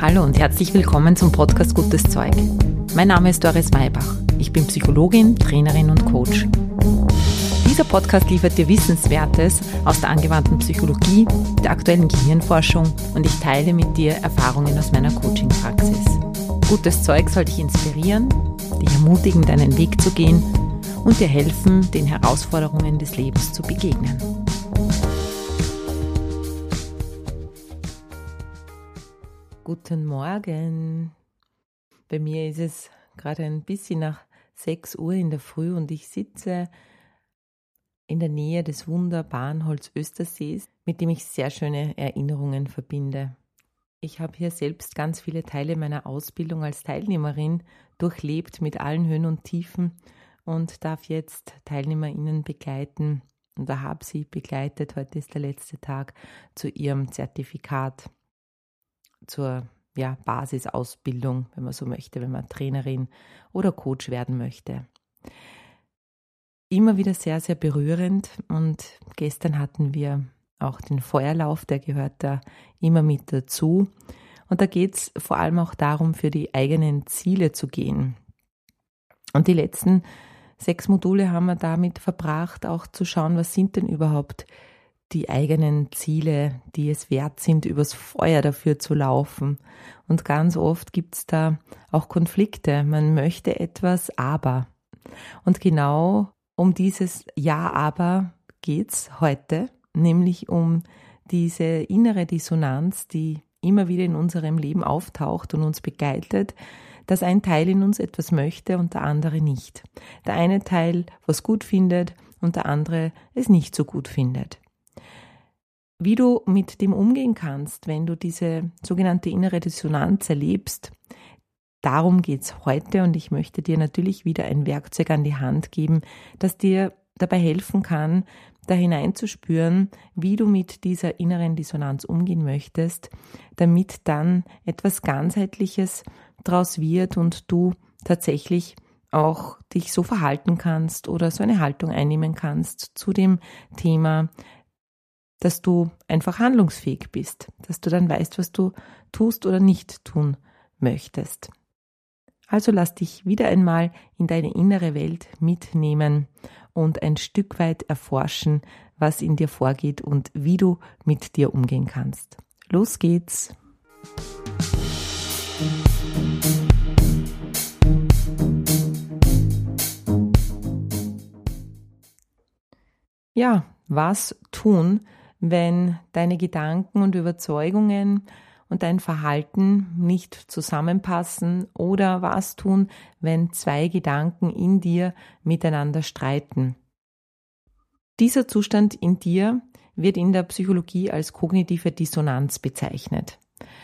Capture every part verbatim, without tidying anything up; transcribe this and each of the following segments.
Hallo und herzlich willkommen zum Podcast Gutes Zeug. Mein Name ist Doris Maybach. Ich bin Psychologin, Trainerin und Coach. Dieser Podcast liefert dir Wissenswertes aus der angewandten Psychologie, der aktuellen Gehirnforschung und ich teile mit dir Erfahrungen aus meiner Coaching-Praxis. Gutes Zeug soll dich inspirieren, dich ermutigen, deinen Weg zu gehen und dir helfen, den Herausforderungen des Lebens zu begegnen. Guten Morgen. Bei mir ist es gerade ein bisschen nach sechs Uhr in der Früh und ich sitze in der Nähe des wunderbaren Holzöstersees, mit dem ich sehr schöne Erinnerungen verbinde. Ich habe hier selbst ganz viele Teile meiner Ausbildung als Teilnehmerin durchlebt mit allen Höhen und Tiefen und darf jetzt TeilnehmerInnen begleiten und da habe sie begleitet. Heute ist der letzte Tag zu ihrem Zertifikat, zur ja, Basisausbildung, wenn man so möchte, wenn man Trainerin oder Coach werden möchte. Immer wieder sehr, sehr berührend und gestern hatten wir auch den Feuerlauf, der gehört da immer mit dazu. Und da geht es vor allem auch darum, für die eigenen Ziele zu gehen. Und die letzten sechs Module haben wir damit verbracht, auch zu schauen, was sind denn überhaupt die eigenen Ziele, die es wert sind, übers Feuer dafür zu laufen. Und ganz oft gibt es da auch Konflikte. Man möchte etwas, aber. Und genau um dieses Ja, aber geht's heute, nämlich um diese innere Dissonanz, die immer wieder in unserem Leben auftaucht und uns begleitet, dass ein Teil in uns etwas möchte und der andere nicht. Der eine Teil was gut findet und der andere es nicht so gut findet. Wie du mit dem umgehen kannst, wenn du diese sogenannte innere Dissonanz erlebst, darum geht's heute und ich möchte dir natürlich wieder ein Werkzeug an die Hand geben, das dir dabei helfen kann, da hineinzuspüren, wie du mit dieser inneren Dissonanz umgehen möchtest, damit dann etwas Ganzheitliches draus wird und du tatsächlich auch dich so verhalten kannst oder so eine Haltung einnehmen kannst zu dem Thema, dass du einfach handlungsfähig bist, dass du dann weißt, was du tust oder nicht tun möchtest. Also lass dich wieder einmal in deine innere Welt mitnehmen und ein Stück weit erforschen, was in dir vorgeht und wie du mit dir umgehen kannst. Los geht's! Ja, was tun, wenn deine Gedanken und Überzeugungen und dein Verhalten nicht zusammenpassen oder was tun, wenn zwei Gedanken in dir miteinander streiten. Dieser Zustand in dir wird in der Psychologie als kognitive Dissonanz bezeichnet.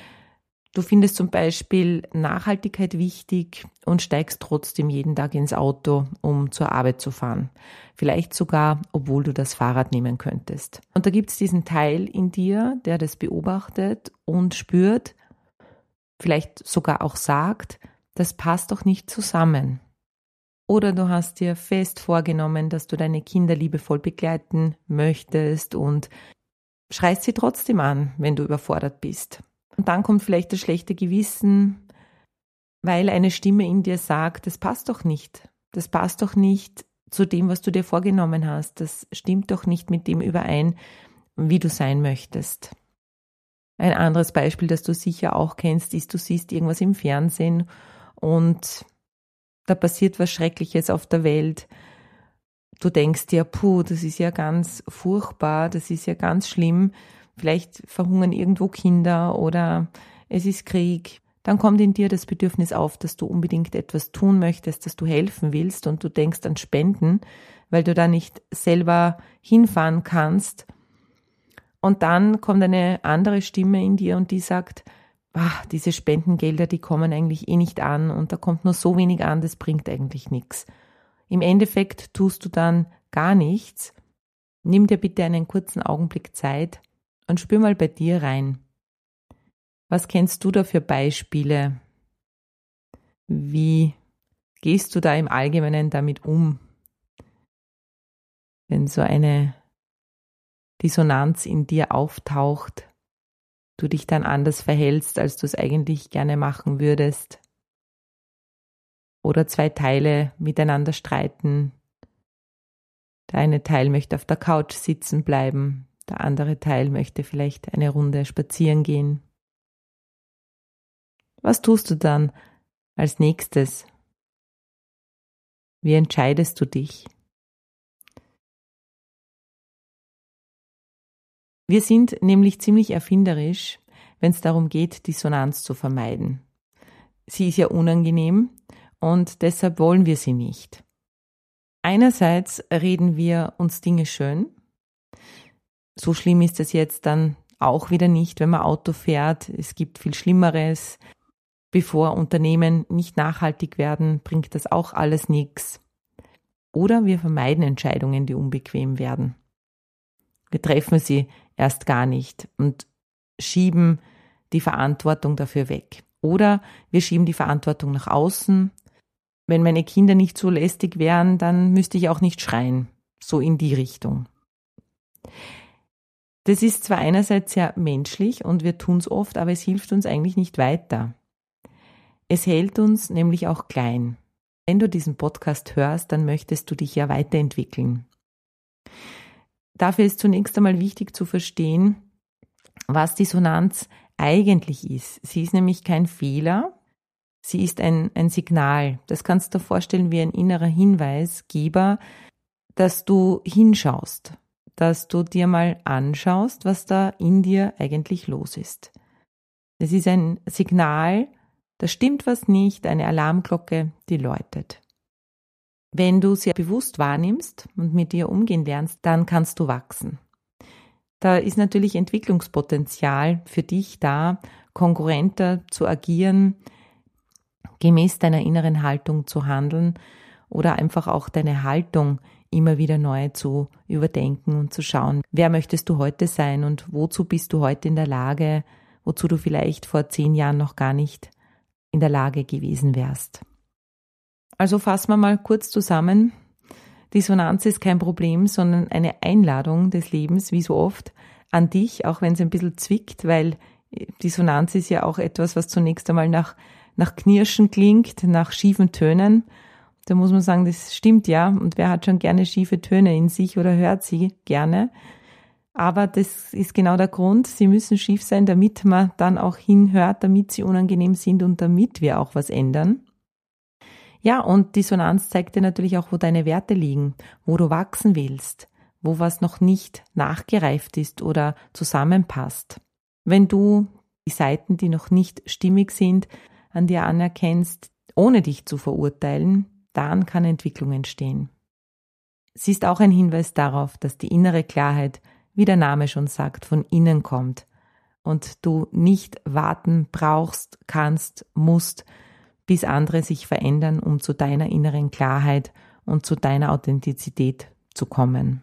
Du findest zum Beispiel Nachhaltigkeit wichtig und steigst trotzdem jeden Tag ins Auto, um zur Arbeit zu fahren. Vielleicht sogar, obwohl du das Fahrrad nehmen könntest. Und da gibt es diesen Teil in dir, der das beobachtet und spürt, vielleicht sogar auch sagt, das passt doch nicht zusammen. Oder du hast dir fest vorgenommen, dass du deine Kinder liebevoll begleiten möchtest und schreist sie trotzdem an, wenn du überfordert bist. Und dann kommt vielleicht das schlechte Gewissen, weil eine Stimme in dir sagt, das passt doch nicht. Das passt doch nicht zu dem, was du dir vorgenommen hast. Das stimmt doch nicht mit dem überein, wie du sein möchtest. Ein anderes Beispiel, das du sicher auch kennst, ist, du siehst irgendwas im Fernsehen und da passiert was Schreckliches auf der Welt. Du denkst dir, puh, das ist ja ganz furchtbar, das ist ja ganz schlimm. Vielleicht verhungern irgendwo Kinder oder es ist Krieg. Dann kommt in dir das Bedürfnis auf, dass du unbedingt etwas tun möchtest, dass du helfen willst und du denkst an Spenden, weil du da nicht selber hinfahren kannst. Und dann kommt eine andere Stimme in dir und die sagt, ach, diese Spendengelder, die kommen eigentlich eh nicht an und da kommt nur so wenig an, das bringt eigentlich nichts. Im Endeffekt tust du dann gar nichts. Nimm dir bitte einen kurzen Augenblick Zeit und spür mal bei dir rein. Was kennst du da für Beispiele? Wie gehst du da im Allgemeinen damit um? Wenn so eine Dissonanz in dir auftaucht, du dich dann anders verhältst, als du es eigentlich gerne machen würdest. Oder zwei Teile miteinander streiten. Der eine Teil möchte auf der Couch sitzen bleiben, der andere Teil möchte vielleicht eine Runde spazieren gehen. Was tust du dann als nächstes? Wie entscheidest du dich? Wir sind nämlich ziemlich erfinderisch, wenn es darum geht, Dissonanz zu vermeiden. Sie ist ja unangenehm und deshalb wollen wir sie nicht. Einerseits reden wir uns Dinge schön. So schlimm ist es jetzt dann auch wieder nicht, wenn man Auto fährt. Es gibt viel Schlimmeres. Bevor Unternehmen nicht nachhaltig werden, bringt das auch alles nichts. Oder wir vermeiden Entscheidungen, die unbequem werden. Wir treffen sie erst gar nicht und schieben die Verantwortung dafür weg. Oder wir schieben die Verantwortung nach außen. Wenn meine Kinder nicht so lästig wären, dann müsste ich auch nicht schreien. So in die Richtung. Das ist zwar einerseits sehr menschlich und wir tun es oft, aber es hilft uns eigentlich nicht weiter. Es hält uns nämlich auch klein. Wenn du diesen Podcast hörst, dann möchtest du dich ja weiterentwickeln. Dafür ist zunächst einmal wichtig zu verstehen, was Dissonanz eigentlich ist. Sie ist nämlich kein Fehler, sie ist ein, ein Signal. Das kannst du dir vorstellen wie ein innerer Hinweisgeber, dass du hinschaust, dass du dir mal anschaust, was da in dir eigentlich los ist. Es ist ein Signal, da stimmt was nicht, eine Alarmglocke, die läutet. Wenn du sie bewusst wahrnimmst und mit dir umgehen lernst, dann kannst du wachsen. Da ist natürlich Entwicklungspotenzial für dich da, kongruenter zu agieren, gemäß deiner inneren Haltung zu handeln oder einfach auch deine Haltung immer wieder neu zu überdenken und zu schauen, wer möchtest du heute sein und wozu bist du heute in der Lage, wozu du vielleicht vor zehn Jahren noch gar nicht in der Lage gewesen wärst. Also fassen wir mal kurz zusammen. Dissonanz ist kein Problem, sondern eine Einladung des Lebens, wie so oft, an dich, auch wenn es ein bisschen zwickt, weil Dissonanz ist ja auch etwas, was zunächst einmal nach, nach Knirschen klingt, nach schiefen Tönen. Da muss man sagen, das stimmt ja. Und wer hat schon gerne schiefe Töne in sich oder hört sie gerne? Aber das ist genau der Grund. Sie müssen schief sein, damit man dann auch hinhört, damit sie unangenehm sind und damit wir auch was ändern. Ja, und Dissonanz zeigt dir natürlich auch, wo deine Werte liegen, wo du wachsen willst, wo was noch nicht nachgereift ist oder zusammenpasst. Wenn du die Seiten, die noch nicht stimmig sind, an dir anerkennst, ohne dich zu verurteilen, dann kann Entwicklung entstehen. Sie ist auch ein Hinweis darauf, dass die innere Klarheit, wie der Name schon sagt, von innen kommt und du nicht warten brauchst, kannst, musst, bis andere sich verändern, um zu deiner inneren Klarheit und zu deiner Authentizität zu kommen.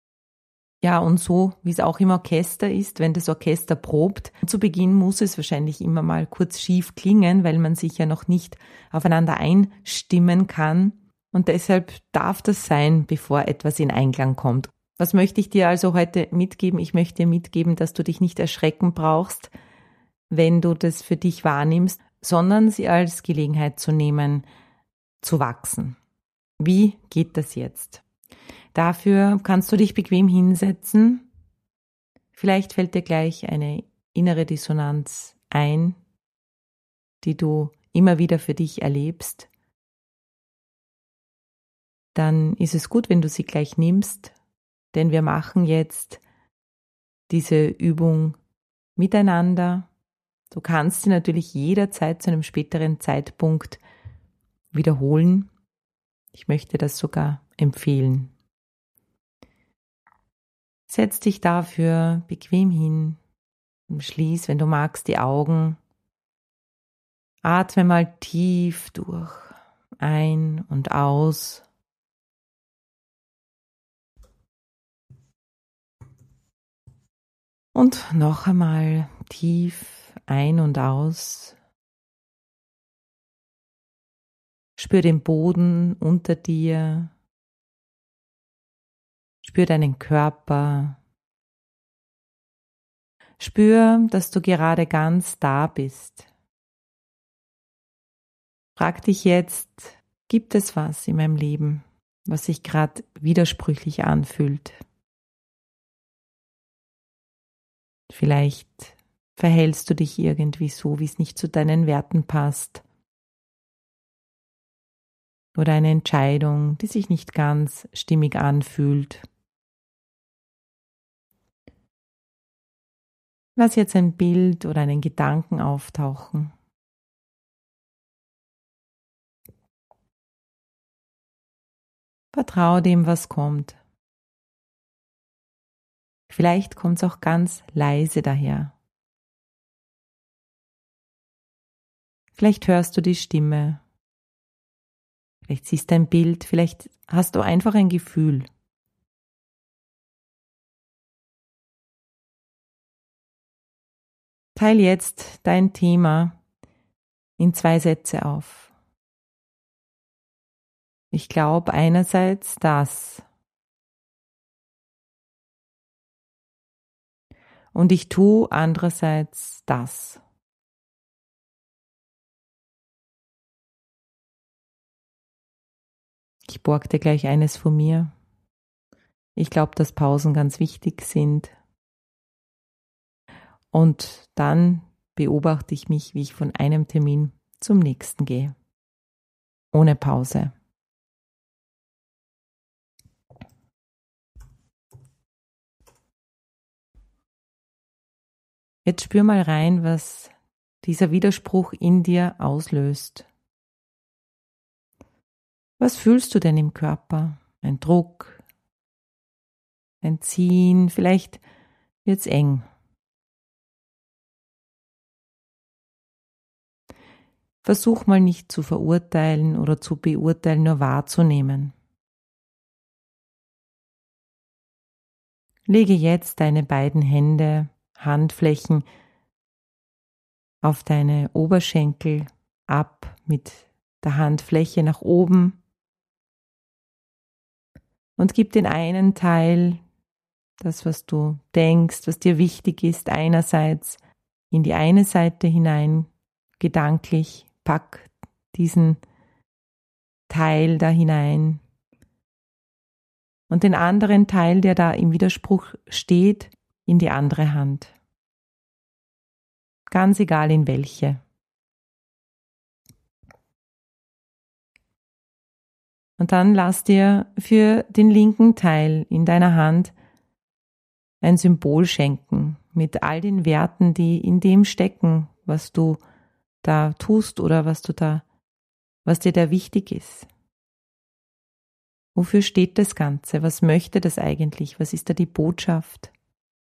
Ja, und so, wie es auch im Orchester ist, wenn das Orchester probt, zu Beginn muss es wahrscheinlich immer mal kurz schief klingen, weil man sich ja noch nicht aufeinander einstimmen kann. Und deshalb darf das sein, bevor etwas in Einklang kommt. Was möchte ich dir also heute mitgeben? Ich möchte dir mitgeben, dass du dich nicht erschrecken brauchst, wenn du das für dich wahrnimmst, sondern sie als Gelegenheit zu nehmen, zu wachsen. Wie geht das jetzt? Dafür kannst du dich bequem hinsetzen. Vielleicht fällt dir gleich eine innere Dissonanz ein, die du immer wieder für dich erlebst. Dann ist es gut, wenn du sie gleich nimmst, denn wir machen jetzt diese Übung miteinander. Du kannst sie natürlich jederzeit zu einem späteren Zeitpunkt wiederholen. Ich möchte das sogar empfehlen. Setz dich dafür bequem hin und schließ, wenn du magst, die Augen. Atme mal tief durch, ein und aus. Und noch einmal tief ein und aus. Spür den Boden unter dir. Spür deinen Körper. Spür, dass du gerade ganz da bist. Frag dich jetzt, gibt es was in meinem Leben, was sich gerade widersprüchlich anfühlt? Vielleicht verhältst du dich irgendwie so, wie es nicht zu deinen Werten passt. Oder eine Entscheidung, die sich nicht ganz stimmig anfühlt. Lass jetzt ein Bild oder einen Gedanken auftauchen. Vertraue dem, was kommt. Vielleicht kommt es auch ganz leise daher. Vielleicht hörst du die Stimme. Vielleicht siehst du ein Bild. Vielleicht hast du einfach ein Gefühl. Teil jetzt dein Thema in zwei Sätze auf. Ich glaube einerseits das. Und ich tue andererseits das. Ich borg dir gleich eines von mir. Ich glaube, dass Pausen ganz wichtig sind. Und dann beobachte ich mich, wie ich von einem Termin zum nächsten gehe. Ohne Pause. Jetzt spür mal rein, was dieser Widerspruch in dir auslöst. Was fühlst du denn im Körper? Ein Druck, ein Ziehen, vielleicht wird's eng. Versuch mal nicht zu verurteilen oder zu beurteilen, nur wahrzunehmen. Lege jetzt deine beiden Hände, Handflächen auf deine Oberschenkel ab mit der Handfläche nach oben und gib den einen Teil, das was du denkst, was dir wichtig ist, einerseits in die eine Seite hinein, gedanklich, pack diesen Teil da hinein und den anderen Teil, der da im Widerspruch steht, in die andere Hand. Ganz egal in welche. Und dann lass dir für den linken Teil in deiner Hand ein Symbol schenken mit all den Werten, die in dem stecken, was du da tust oder was du da, was dir da wichtig ist. Wofür steht das Ganze? Was möchte das eigentlich? Was ist da die Botschaft?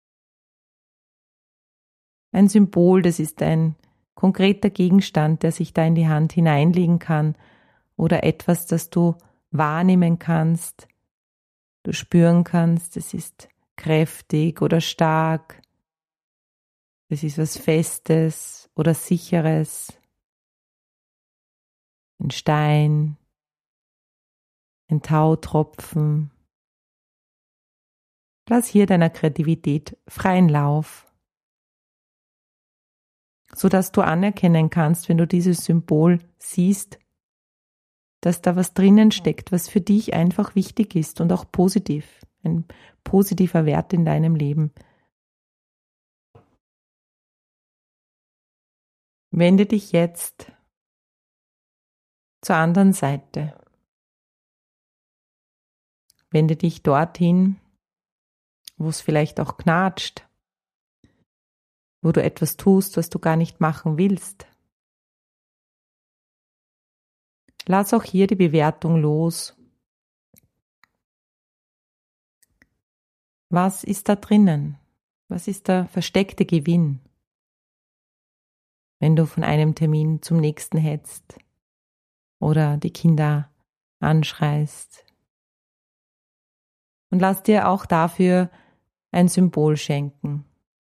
Ein Symbol, das ist ein konkreter Gegenstand, der sich da in die Hand hineinlegen kann oder etwas, das du wahrnehmen kannst, du spüren kannst, es ist kräftig oder stark, es ist was Festes oder Sicheres, ein Stein, ein Tautropfen. Lass hier deiner Kreativität freien Lauf, sodass du anerkennen kannst, wenn du dieses Symbol siehst, dass da was drinnen steckt, was für dich einfach wichtig ist und auch positiv, ein positiver Wert in deinem Leben. Wende dich jetzt zur anderen Seite. Wende dich dorthin, wo es vielleicht auch knatscht, wo du etwas tust, was du gar nicht machen willst. Lass auch hier die Bewertung los. Was ist da drinnen? Was ist der versteckte Gewinn, wenn du von einem Termin zum nächsten hetzt oder die Kinder anschreist? Und lass dir auch dafür ein Symbol schenken.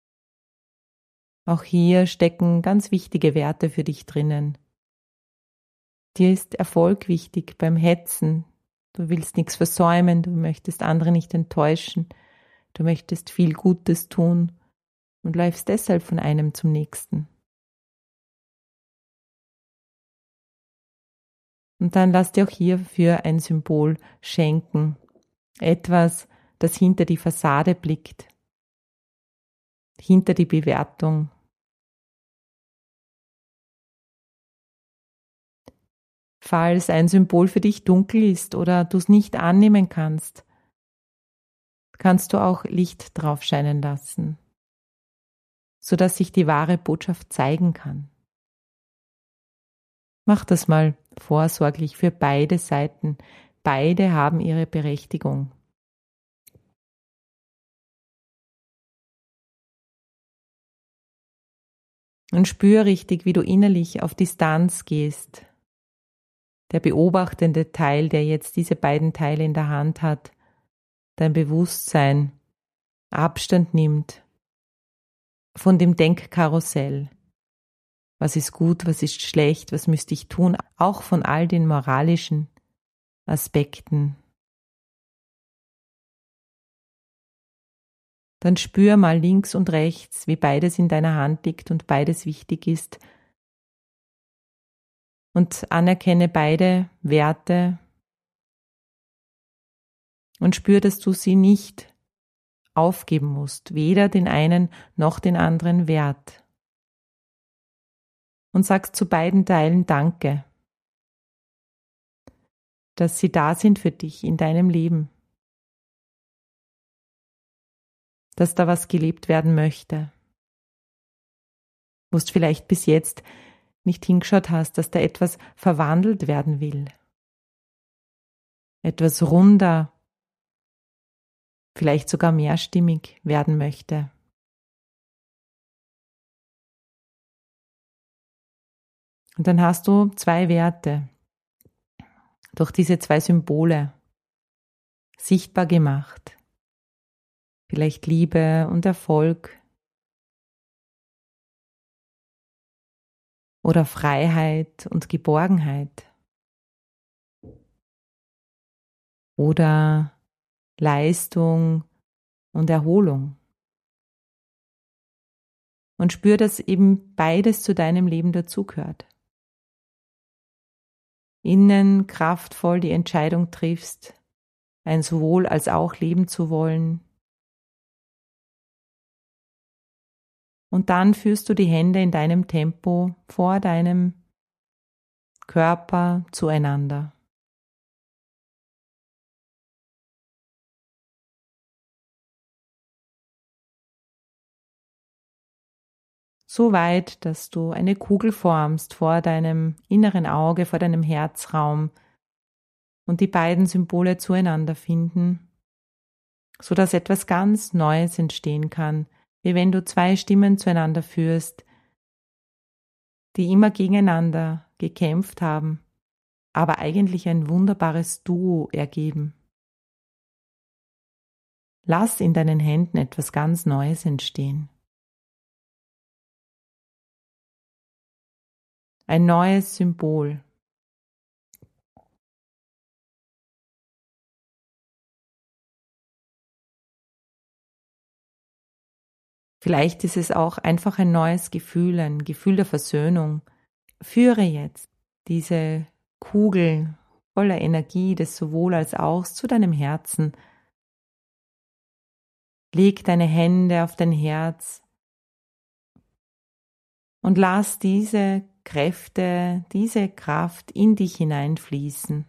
Auch hier stecken ganz wichtige Werte für dich drinnen. Dir ist Erfolg wichtig beim Hetzen. Du willst nichts versäumen, du möchtest andere nicht enttäuschen, du möchtest viel Gutes tun und läufst deshalb von einem zum nächsten. Und dann lass dir auch hierfür ein Symbol schenken, etwas, das hinter die Fassade blickt, hinter die Bewertung. Falls ein Symbol für dich dunkel ist oder du es nicht annehmen kannst, kannst du auch Licht drauf scheinen lassen, sodass sich die wahre Botschaft zeigen kann. Mach das mal vorsorglich für beide Seiten. Beide haben ihre Berechtigung. Und spür richtig, wie du innerlich auf Distanz gehst. Der beobachtende Teil, der jetzt diese beiden Teile in der Hand hat, dein Bewusstsein Abstand nimmt von dem Denkkarussell. Was ist gut, was ist schlecht, was müsste ich tun, auch von all den moralischen Aspekten. Dann spür mal links und rechts, wie beides in deiner Hand liegt und beides wichtig ist. Und anerkenne beide Werte und spür, dass du sie nicht aufgeben musst, weder den einen noch den anderen Wert. Und sagst zu beiden Teilen Danke, dass sie da sind für dich in deinem Leben, dass da was gelebt werden möchte, wo du vielleicht bis jetzt nicht hingeschaut hast, dass da etwas verwandelt werden will, etwas runder, vielleicht sogar mehrstimmig werden möchte. Und dann hast du zwei Werte durch diese zwei Symbole sichtbar gemacht. Vielleicht Liebe und Erfolg oder Freiheit und Geborgenheit oder Leistung und Erholung. Und spür, dass eben beides zu deinem Leben dazugehört. Innen kraftvoll die Entscheidung triffst, ein sowohl als auch leben zu wollen. Und dann führst du die Hände in deinem Tempo vor deinem Körper zueinander. So weit, dass du eine Kugel formst vor deinem inneren Auge, vor deinem Herzraum und die beiden Symbole zueinander finden, sodass etwas ganz Neues entstehen kann, wie wenn du zwei Stimmen zueinander führst, die immer gegeneinander gekämpft haben, aber eigentlich ein wunderbares Duo ergeben. Lass in deinen Händen etwas ganz Neues entstehen. Ein neues Symbol. Vielleicht ist es auch einfach ein neues Gefühl, ein Gefühl der Versöhnung. Führe jetzt diese Kugel voller Energie des sowohl als auch zu deinem Herzen. Leg deine Hände auf dein Herz und lass diese Kräfte, diese Kraft in dich hineinfließen.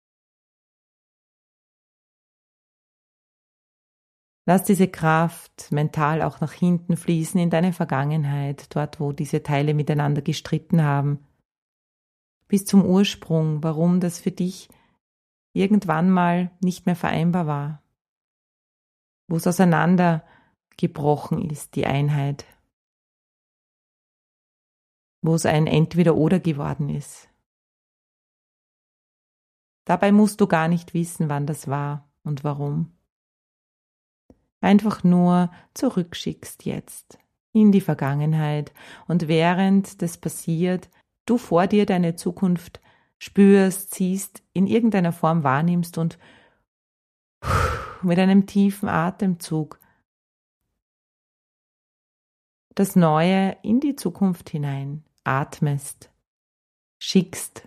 Lass diese Kraft mental auch nach hinten fließen in deine Vergangenheit, dort wo diese Teile miteinander gestritten haben, bis zum Ursprung, warum das für dich irgendwann mal nicht mehr vereinbar war, wo es auseinandergebrochen ist, die Einheit, wo es ein Entweder-Oder geworden ist. Dabei musst du gar nicht wissen, wann das war und warum. Einfach nur zurückschickst jetzt in die Vergangenheit und während das passiert, du vor dir deine Zukunft spürst, siehst, in irgendeiner Form wahrnimmst und mit einem tiefen Atemzug das Neue in die Zukunft hinein atmest, schickst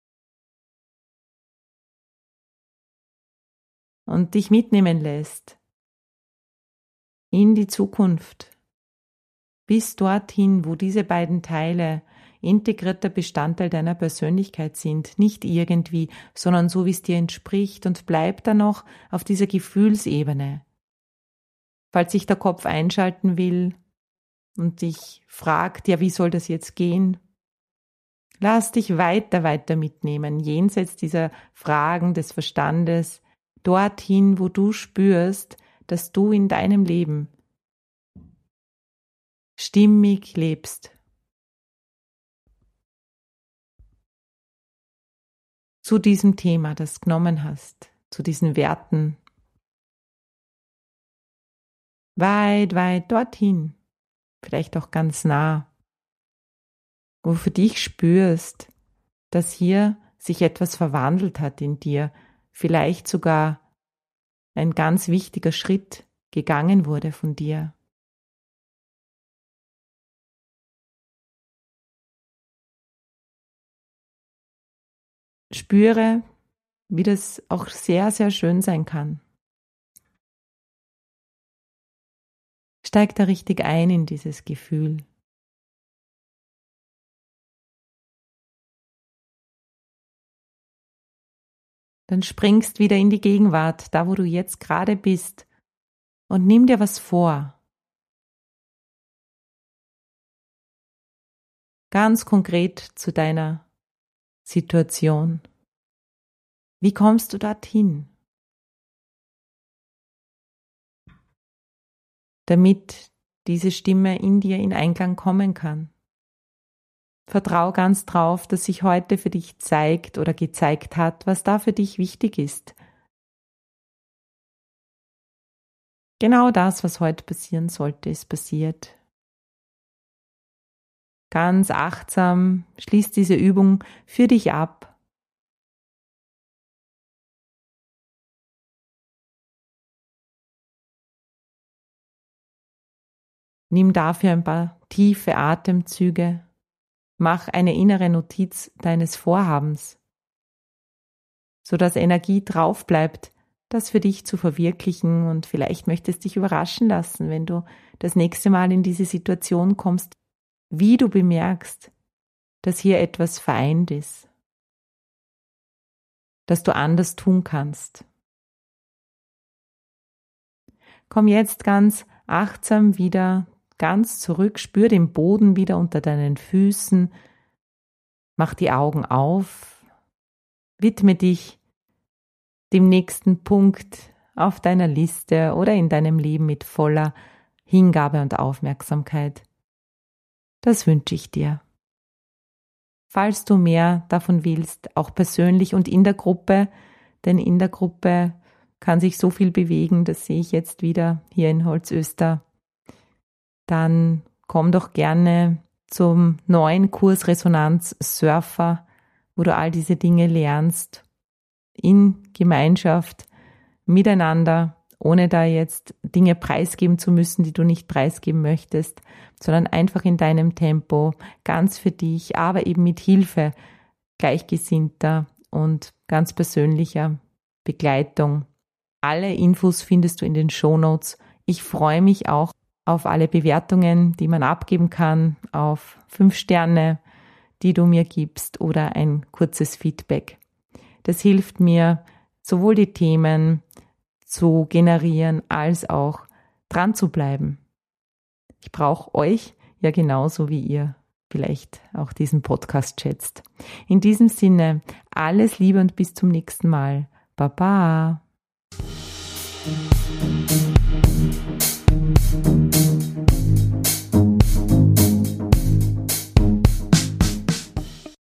und dich mitnehmen lässt in die Zukunft, bis dorthin, wo diese beiden Teile integrierter Bestandteil deiner Persönlichkeit sind, nicht irgendwie, sondern so, wie es dir entspricht, und bleib dann noch auf dieser Gefühlsebene. Falls sich der Kopf einschalten will und dich fragt, ja, wie soll das jetzt gehen? Lass dich weiter, weiter mitnehmen, jenseits dieser Fragen des Verstandes, dorthin, wo du spürst, dass du in deinem Leben stimmig lebst. Zu diesem Thema, das genommen hast, zu diesen Werten. Weit, weit dorthin, vielleicht auch ganz nah, wo du für dich spürst, dass hier sich etwas verwandelt hat in dir, vielleicht sogar ein ganz wichtiger Schritt gegangen wurde von dir. Spüre, wie das auch sehr, sehr schön sein kann. Steig da richtig ein in dieses Gefühl. Dann springst wieder in die Gegenwart, da wo du jetzt gerade bist, und nimm dir was vor. Ganz konkret zu deiner Situation. Wie kommst du dorthin? Damit diese Stimme in dir in Einklang kommen kann. Vertrau ganz drauf, dass sich heute für dich zeigt oder gezeigt hat, was da für dich wichtig ist. Genau das, was heute passieren sollte, ist passiert. Ganz achtsam schließ diese Übung für dich ab. Nimm dafür ein paar tiefe Atemzüge. Mach eine innere Notiz deines Vorhabens, sodass Energie drauf bleibt, das für dich zu verwirklichen, und vielleicht möchtest dich überraschen lassen, wenn du das nächste Mal in diese Situation kommst, wie du bemerkst, dass hier etwas vereint ist, dass du anders tun kannst. Komm jetzt ganz achtsam wieder ganz zurück, spür den Boden wieder unter deinen Füßen, mach die Augen auf, widme dich dem nächsten Punkt auf deiner Liste oder in deinem Leben mit voller Hingabe und Aufmerksamkeit. Das wünsche ich dir. Falls du mehr davon willst, auch persönlich und in der Gruppe, denn in der Gruppe kann sich so viel bewegen, das sehe ich jetzt wieder hier in Holzöster, dann komm doch gerne zum neuen Kurs Resonanz Surfer, wo du all diese Dinge lernst, in Gemeinschaft, miteinander, ohne da jetzt Dinge preisgeben zu müssen, die du nicht preisgeben möchtest, sondern einfach in deinem Tempo, ganz für dich, aber eben mit Hilfe gleichgesinnter und ganz persönlicher Begleitung. Alle Infos findest du in den Shownotes. Ich freue mich auch auf alle Bewertungen, die man abgeben kann, auf fünf Sterne, die du mir gibst, oder ein kurzes Feedback. Das hilft mir, sowohl die Themen zu generieren, als auch dran zu bleiben. Ich brauche euch ja genauso, wie ihr vielleicht auch diesen Podcast schätzt. In diesem Sinne, alles Liebe und bis zum nächsten Mal. Baba!